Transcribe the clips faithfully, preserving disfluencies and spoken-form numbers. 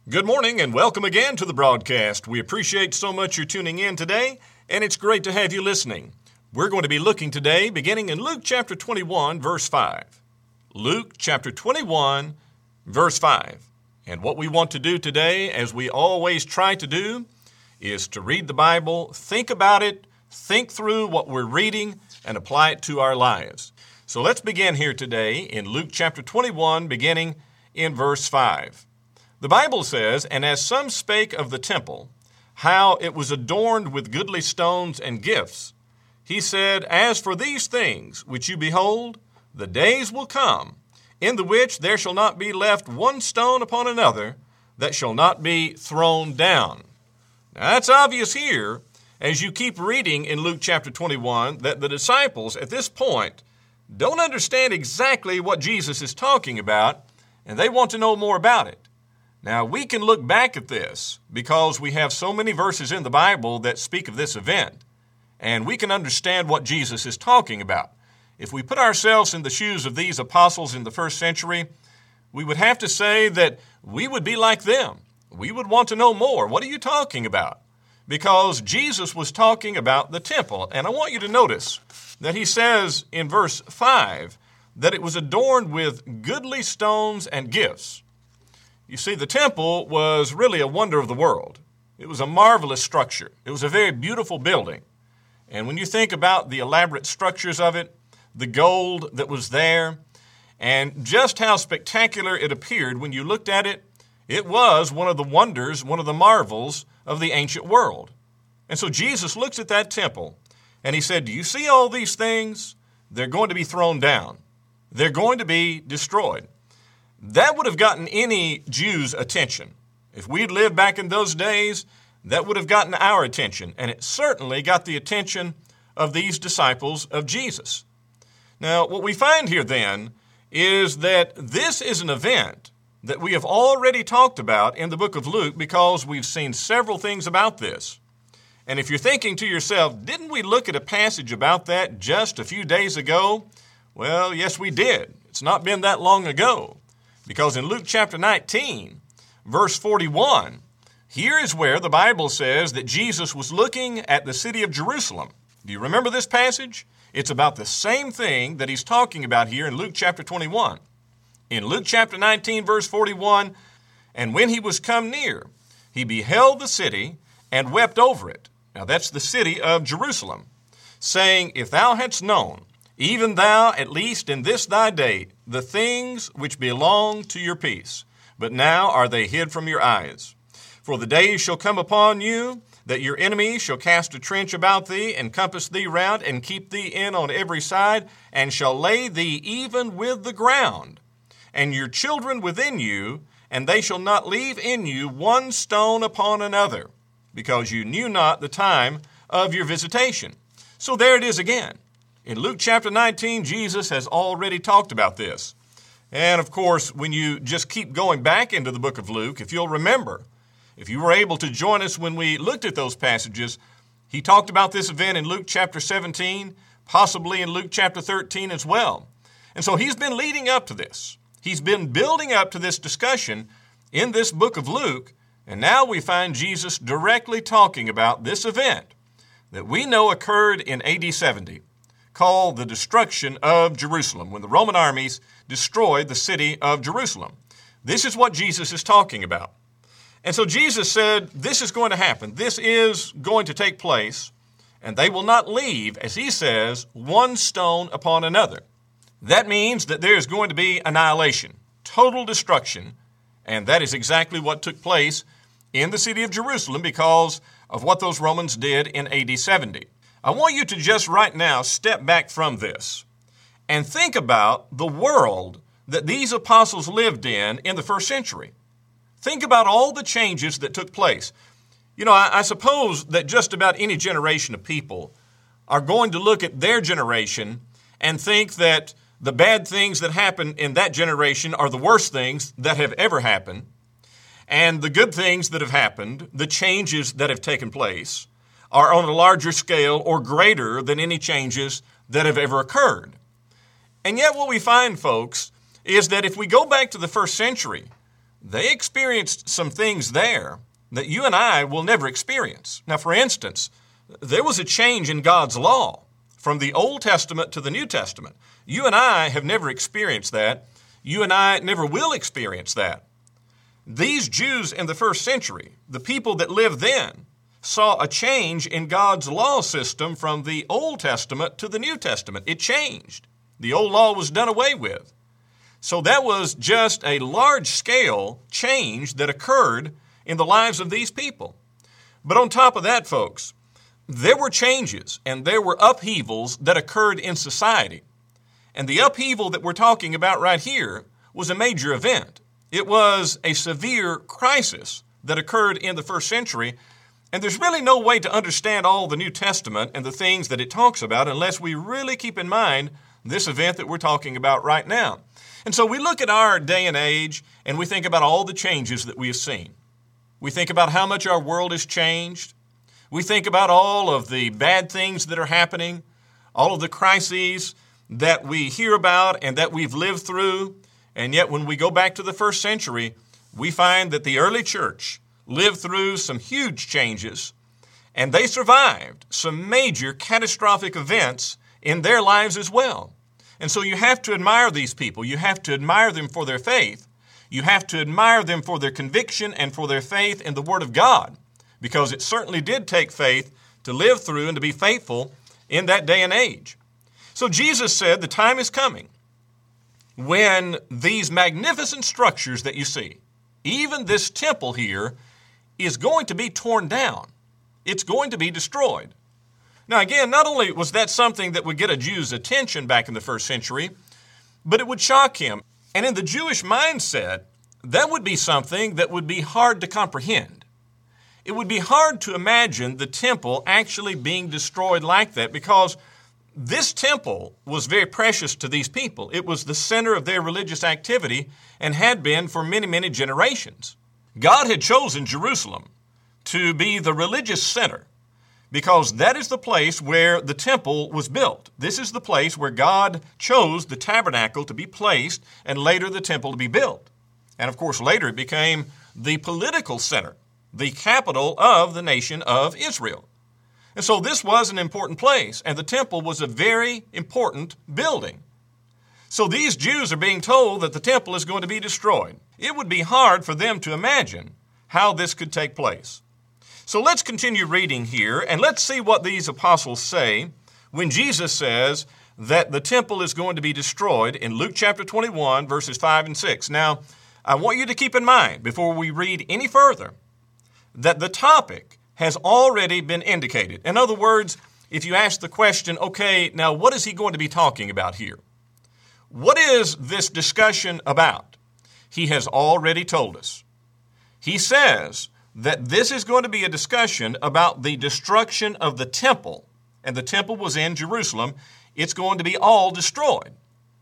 Good morning and welcome again to the broadcast. We appreciate so much you're tuning in today, and it's great to have you listening. We're going to be looking today beginning in Luke chapter twenty-one, verse five. Luke chapter twenty-one, verse five. And what we want to do today, as we always try to do, is to read the Bible, think about it, think through what we're reading, and apply it to our lives. So let's begin here today in Luke chapter twenty-one, beginning in verse five. The Bible says, "And as some spake of the temple, how it was adorned with goodly stones and gifts, he said, As for these things which you behold, the days will come, in the which there shall not be left one stone upon another, that shall not be thrown down." Now that's obvious here, as you keep reading in Luke chapter twenty-one, that the disciples at this point don't understand exactly what Jesus is talking about, and they want to know more about it. Now, we can look back at this because we have so many verses in the Bible that speak of this event, and we can understand what Jesus is talking about. If we put ourselves in the shoes of these apostles in the first century, we would have to say that we would be like them. We would want to know more. What are you talking about? Because Jesus was talking about the temple, and I want you to notice that he says in verse five that it was adorned with goodly stones and gifts. You see, the temple was really a wonder of the world. It was a marvelous structure. It was a very beautiful building. And when you think about the elaborate structures of it, the gold that was there, and just how spectacular it appeared when you looked at it, it was one of the wonders, one of the marvels of the ancient world. And so Jesus looks at that temple, and he said, "Do you see all these things? They're going to be thrown down. They're going to be destroyed." That would have gotten any Jew's attention. If we'd lived back in those days, that would have gotten our attention, and it certainly got the attention of these disciples of Jesus. Now, what we find here then is that this is an event that we have already talked about in the book of Luke because we've seen several things about this. And if you're thinking to yourself, didn't we look at a passage about that just a few days ago? Well, yes, we did. It's not been that long ago. Because in Luke chapter nineteen, verse forty-one, here is where the Bible says that Jesus was looking at the city of Jerusalem. Do you remember this passage? It's about the same thing that he's talking about here in Luke chapter twenty-one. In Luke chapter nineteen, verse forty-one, "And when he was come near, he beheld the city and wept over it." Now that's the city of Jerusalem, saying, "If thou hadst known, even thou, at least in this thy day, the things which belong to your peace. But now are they hid from your eyes. For the days shall come upon you, that your enemies shall cast a trench about thee, and compass thee round, and keep thee in on every side, and shall lay thee even with the ground, and your children within you, and they shall not leave in you one stone upon another, because you knew not the time of your visitation." So there it is again. In Luke chapter nineteen, Jesus has already talked about this. And of course, when you just keep going back into the book of Luke, if you'll remember, if you were able to join us when we looked at those passages, he talked about this event in Luke chapter seventeen, possibly in Luke chapter thirteen as well. And so he's been leading up to this. He's been building up to this discussion in this book of Luke, and now we find Jesus directly talking about this event that we know occurred in A D seventy. Called the destruction of Jerusalem, when the Roman armies destroyed the city of Jerusalem. This is what Jesus is talking about. And so Jesus said, this is going to happen. This is going to take place, and they will not leave, as he says, one stone upon another. That means that there is going to be annihilation, total destruction, and that is exactly what took place in the city of Jerusalem because of what those Romans did in A D seventy. I want you to just right now step back from this and think about the world that these apostles lived in in the first century. Think about all the changes that took place. You know, I, I suppose that just about any generation of people are going to look at their generation and think that the bad things that happen in that generation are the worst things that have ever happened, and the good things that have happened, the changes that have taken place, are on a larger scale or greater than any changes that have ever occurred. And yet what we find, folks, is that if we go back to the first century, they experienced some things there that you and I will never experience. Now, for instance, there was a change in God's law from the Old Testament to the New Testament. You and I have never experienced that. You and I never will experience that. These Jews in the first century, the people that lived then, saw a change in God's law system from the Old Testament to the New Testament. It changed. The old law was done away with. So that was just a large-scale change that occurred in the lives of these people. But on top of that, folks, there were changes and there were upheavals that occurred in society. And the upheaval that we're talking about right here was a major event. It was a severe crisis that occurred in the first century. And there's really no way to understand all the New Testament and the things that it talks about unless we really keep in mind this event that we're talking about right now. And so we look at our day and age and we think about all the changes that we have seen. We think about how much our world has changed. We think about all of the bad things that are happening, all of the crises that we hear about and that we've lived through. And yet when we go back to the first century, we find that the early church lived through some huge changes, and they survived some major catastrophic events in their lives as well. And so you have to admire these people. You have to admire them for their faith. You have to admire them for their conviction and for their faith in the Word of God, because it certainly did take faith to live through and to be faithful in that day and age. So Jesus said the time is coming when these magnificent structures that you see, even this temple here, is going to be torn down. It's going to be destroyed. Now again, not only was that something that would get a Jew's attention back in the first century, but it would shock him. And in the Jewish mindset, that would be something that would be hard to comprehend. It would be hard to imagine the temple actually being destroyed like that, because this temple was very precious to these people. It was the center of their religious activity and had been for many, many generations. God had chosen Jerusalem to be the religious center because that is the place where the temple was built. This is the place where God chose the tabernacle to be placed and later the temple to be built. And of course, later it became the political center, the capital of the nation of Israel. And so this was an important place, and the temple was a very important building. So these Jews are being told that the temple is going to be destroyed. It would be hard for them to imagine how this could take place. So let's continue reading here, and let's see what these apostles say when Jesus says that the temple is going to be destroyed in Luke chapter twenty-one, verses five and six. Now, I want you to keep in mind, before we read any further, that the topic has already been indicated. In other words, if you ask the question, okay, now what is he going to be talking about here? What is this discussion about? He has already told us. He says that this is going to be a discussion about the destruction of the temple, and the temple was in Jerusalem. It's going to be all destroyed.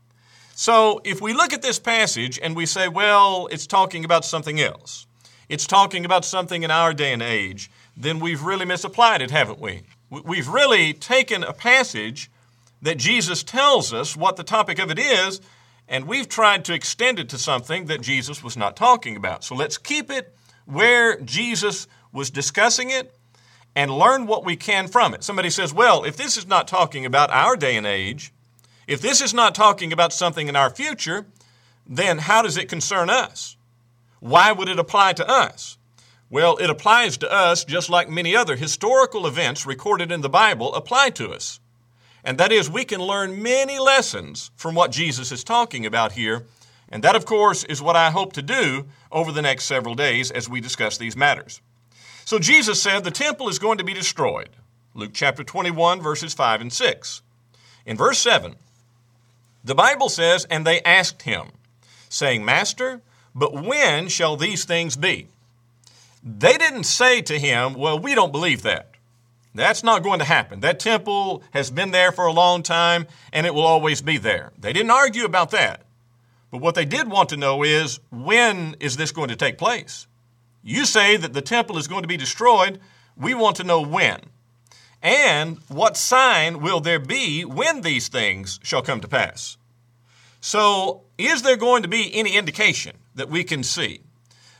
So if we look at this passage and we say, well, it's talking about something else, it's talking about something in our day and age, then we've really misapplied it, haven't we? We've really taken a passage that Jesus tells us what the topic of it is, and we've tried to extend it to something that Jesus was not talking about. So let's keep it where Jesus was discussing it and learn what we can from it. Somebody says, well, if this is not talking about our day and age, if this is not talking about something in our future, then how does it concern us? Why would it apply to us? Well, it applies to us just like many other historical events recorded in the Bible apply to us. And that is, we can learn many lessons from what Jesus is talking about here. And that, of course, is what I hope to do over the next several days as we discuss these matters. So Jesus said the temple is going to be destroyed. Luke chapter twenty-one, verses five and six. In verse seven, the Bible says, and they asked him, saying, Master, but when shall these things be? They didn't say to him, well, we don't believe that. That's not going to happen. That temple has been there for a long time, and it will always be there. They didn't argue about that. But what they did want to know is, when is this going to take place? You say that the temple is going to be destroyed. We want to know when. And what sign will there be when these things shall come to pass? So, is there going to be any indication that we can see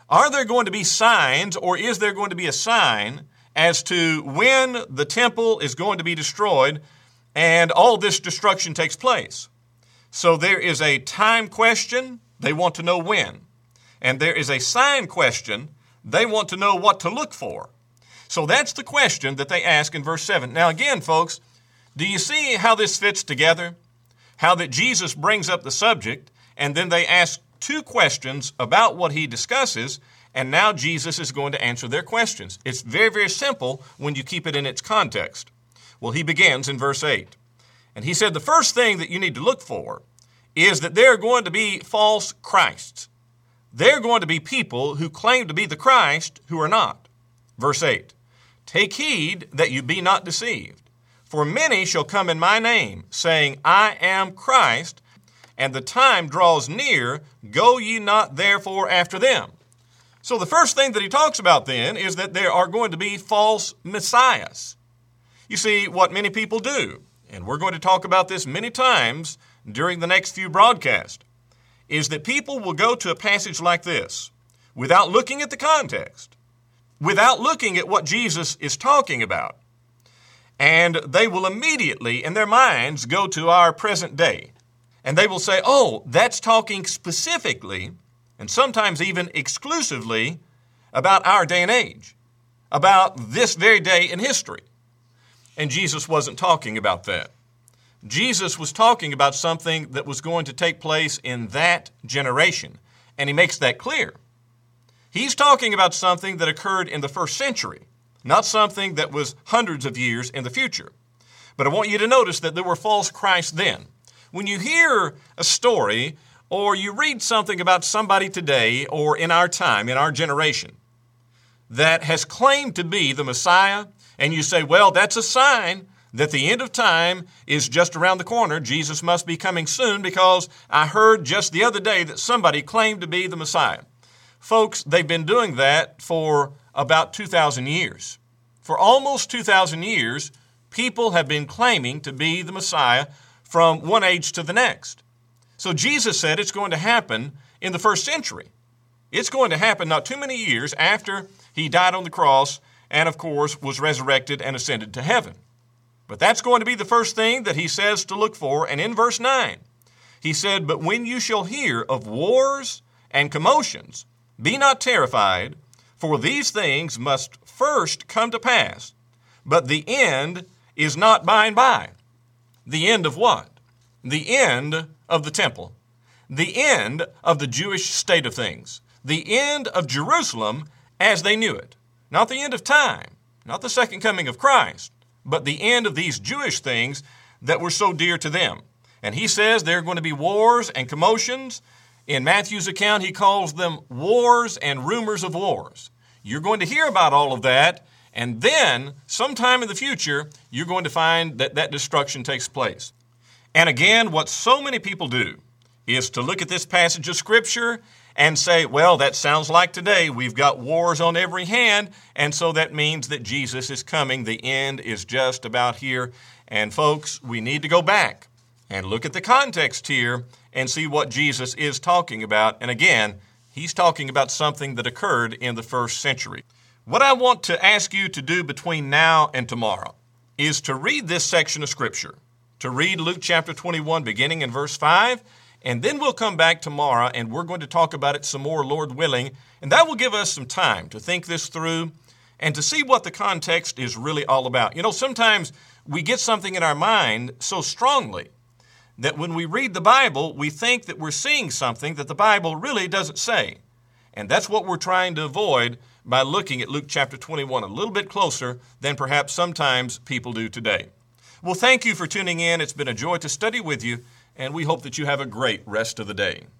Are there going to be signs, or is there going to be a sign as to when the temple is going to be destroyed and all this destruction takes place? So there is a time question. They want to know when. And there is a sign question. They want to know what to look for. So that's the question that they ask in verse seven. Now again, folks, do you see how this fits together? How that Jesus brings up the subject, and then they ask two questions about what he discusses, and now Jesus is going to answer their questions. It's very, very simple when you keep it in its context. Well, he begins in verse eight. And he said the first thing that you need to look for is that there are going to be false Christs. They're going to be people who claim to be the Christ who are not. Verse eight, take heed that you be not deceived. For many shall come in my name, saying, I am Christ, and the time draws near, go ye not therefore after them. So the first thing that he talks about then is that there are going to be false messiahs. You see, what many people do, and we're going to talk about this many times during the next few broadcasts, is that people will go to a passage like this without looking at the context, without looking at what Jesus is talking about, and they will immediately, in their minds, go to our present day. And they will say, oh, that's talking specifically, and sometimes even exclusively, about our day and age, about this very day in history. And Jesus wasn't talking about that. Jesus was talking about something that was going to take place in that generation, and he makes that clear. He's talking about something that occurred in the first century, not something that was hundreds of years in the future. But I want you to notice that there were false Christs then. When you hear a story or you read something about somebody today or in our time, in our generation, that has claimed to be the Messiah, and you say, well, that's a sign that the end of time is just around the corner. Jesus must be coming soon because I heard just the other day that somebody claimed to be the Messiah. Folks, they've been doing that for about two thousand years. For almost two thousand years, people have been claiming to be the Messiah from one age to the next. So Jesus said it's going to happen in the first century. It's going to happen not too many years after he died on the cross and, of course, was resurrected and ascended to heaven. But that's going to be the first thing that he says to look for. And in verse nine, he said, but when you shall hear of wars and commotions, be not terrified, for these things must first come to pass. But the end is not by and by. The end of what? The end of the temple. The end of the Jewish state of things. The end of Jerusalem as they knew it. Not the end of time, not the second coming of Christ, but the end of these Jewish things that were so dear to them. And he says there are going to be wars and commotions. In Matthew's account, he calls them wars and rumors of wars. You're going to hear about all of that, and then sometime in the future, you're going to find that that destruction takes place. And again, what so many people do is to look at this passage of Scripture and say, well, that sounds like today. We've got wars on every hand, and so that means that Jesus is coming. The end is just about here. And folks, we need to go back and look at the context here and see what Jesus is talking about. And again, he's talking about something that occurred in the first century. What I want to ask you to do between now and tomorrow is to read this section of Scripture, to read Luke chapter twenty-one, beginning in verse five, and then we'll come back tomorrow and we're going to talk about it some more, Lord willing, and that will give us some time to think this through and to see what the context is really all about. You know, sometimes we get something in our mind so strongly that when we read the Bible, we think that we're seeing something that the Bible really doesn't say. And that's what we're trying to avoid by looking at Luke chapter twenty-one a little bit closer than perhaps sometimes people do today. Well, thank you for tuning in. It's been a joy to study with you, and we hope that you have a great rest of the day.